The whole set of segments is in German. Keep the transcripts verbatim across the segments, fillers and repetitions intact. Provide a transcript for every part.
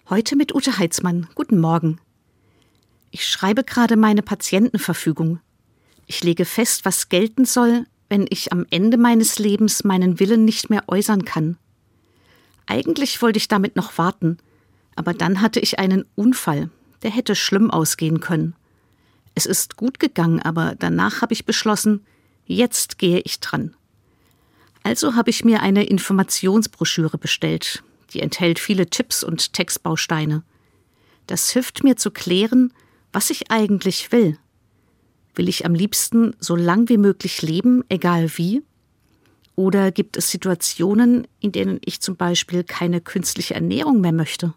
Heute mit Ute Heitzmann. Guten Morgen. Ich schreibe gerade meine Patientenverfügung. Ich lege fest, was gelten soll, wenn ich am Ende meines Lebens meinen Willen nicht mehr äußern kann. Eigentlich wollte ich damit noch warten, aber dann hatte ich einen Unfall, der hätte schlimm ausgehen können. Es ist gut gegangen, aber danach habe ich beschlossen, jetzt gehe ich dran. Also habe ich mir eine Informationsbroschüre bestellt. Die enthält viele Tipps und Textbausteine. Das hilft mir zu klären, was ich eigentlich will. Will ich am liebsten so lang wie möglich leben, egal wie? Oder gibt es Situationen, in denen ich zum Beispiel keine künstliche Ernährung mehr möchte?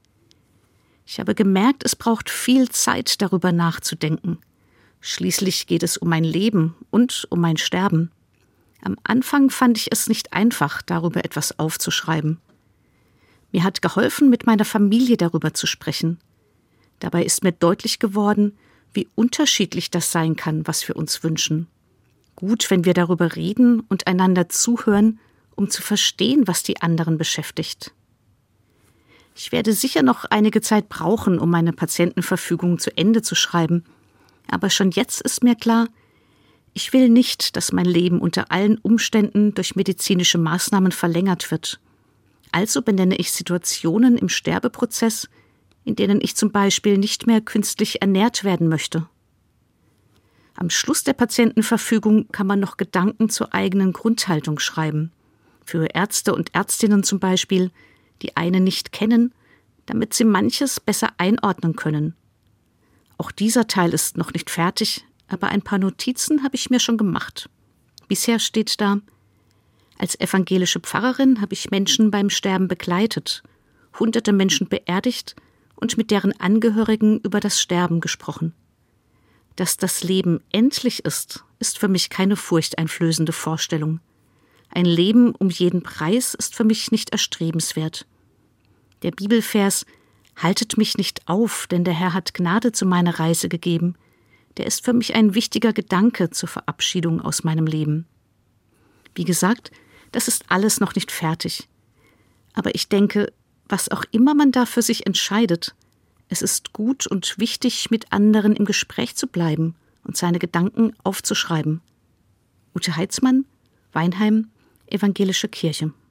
Ich habe gemerkt, es braucht viel Zeit, darüber nachzudenken. Schließlich geht es um mein Leben und um mein Sterben. Am Anfang fand ich es nicht einfach, darüber etwas aufzuschreiben. Mir hat geholfen, mit meiner Familie darüber zu sprechen. Dabei ist mir deutlich geworden, wie unterschiedlich das sein kann, was wir uns wünschen. Gut, wenn wir darüber reden und einander zuhören, um zu verstehen, was die anderen beschäftigt. Ich werde sicher noch einige Zeit brauchen, um meine Patientenverfügung zu Ende zu schreiben. Aber schon jetzt ist mir klar, ich will nicht, dass mein Leben unter allen Umständen durch medizinische Maßnahmen verlängert wird. Also benenne ich Situationen im Sterbeprozess, in denen ich zum Beispiel nicht mehr künstlich ernährt werden möchte. Am Schluss der Patientenverfügung kann man noch Gedanken zur eigenen Grundhaltung schreiben. Für Ärzte und Ärztinnen zum Beispiel, die eine nicht kennen, damit sie manches besser einordnen können. Auch dieser Teil ist noch nicht fertig, aber ein paar Notizen habe ich mir schon gemacht. Bisher steht da: Als evangelische Pfarrerin habe ich Menschen beim Sterben begleitet, hunderte Menschen beerdigt und mit deren Angehörigen über das Sterben gesprochen. Dass das Leben endlich ist, ist für mich keine furchteinflößende Vorstellung. Ein Leben um jeden Preis ist für mich nicht erstrebenswert. Der Bibelvers »Haltet mich nicht auf, denn der Herr hat Gnade zu meiner Reise gegeben«, der ist für mich ein wichtiger Gedanke zur Verabschiedung aus meinem Leben. Wie gesagt, das ist alles noch nicht fertig. Aber ich denke, was auch immer man da für sich entscheidet, es ist gut und wichtig, mit anderen im Gespräch zu bleiben und seine Gedanken aufzuschreiben. Ute Heitzmann, Weinheim, Evangelische Kirche.